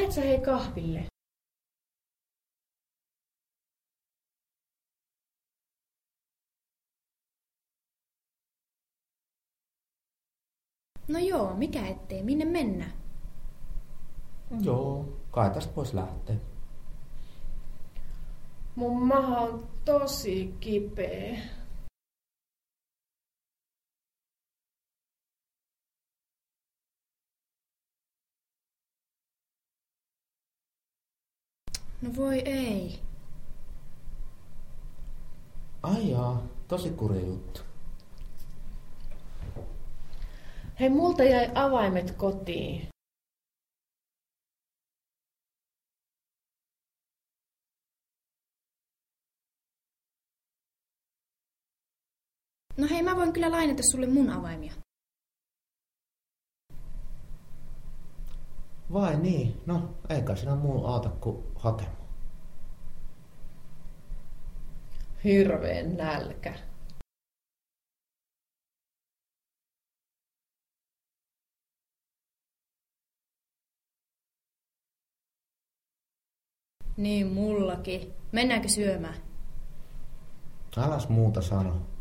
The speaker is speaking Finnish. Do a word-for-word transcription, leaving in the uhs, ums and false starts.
Lähet sä hei kahville? No joo, mikä ettei, minne mennä? Joo, kai tästä vois lähteä. Mun maha on tosi kipeä. No voi ei. Ai jaa, tosi kurja juttu. Hei, multa jäi avaimet kotiin. No hei, mä voin kyllä lainata sulle mun avaimia. Vai niin? No, eikä sinä muu auta kuin hakemaan. Hirveen nälkä. Niin mullakin. Mennäänkö syömään? Äläs muuta sano.